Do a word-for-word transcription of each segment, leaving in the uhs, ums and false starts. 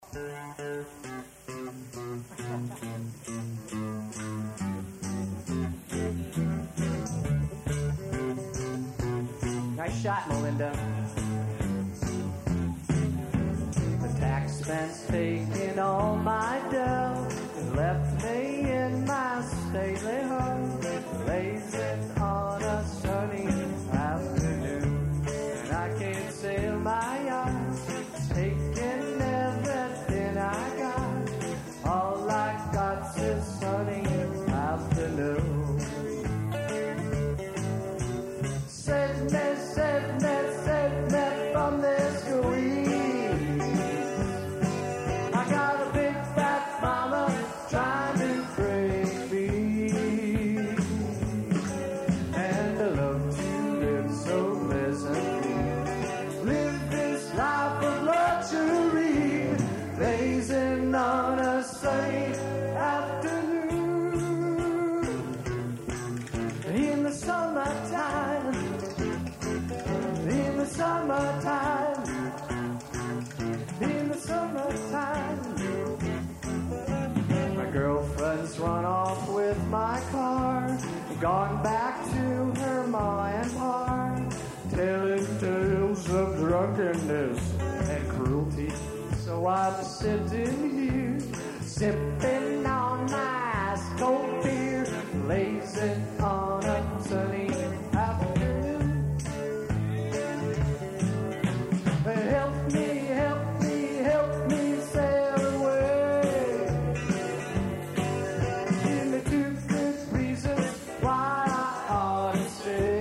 Nice shot, Melinda. The tax man's taking all my dough and left me in my stately home, blazing on a sunny afternoon. And I can't sail my yacht, taking everything I got. All I got's a sunny afternoon. Save me, save me, save me from this squeeze. I got a big fat mama trying to break me, and I love to live so pleasantly. Live this life of luxury, blazing on a sunny afternoon. In the summertime, in the summertime, in the summertime, my girlfriend's run off with my car, gone back to her ma and pa, telling tales of drunkenness and cruelty. So I'm sitting here, sipping on my ice cold beer, blazing on a sunny afternoon. Help me, help me, help me sail away. Give me two good reasons why I ought to stay.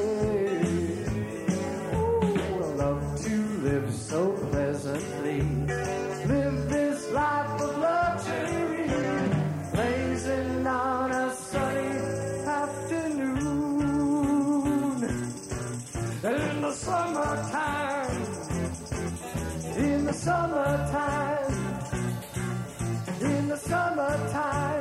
Ooh, I love to live so pleasantly. Live this life of luxury, blazing on a sunny afternoon. In the summertime, in the summertime, in the summertime.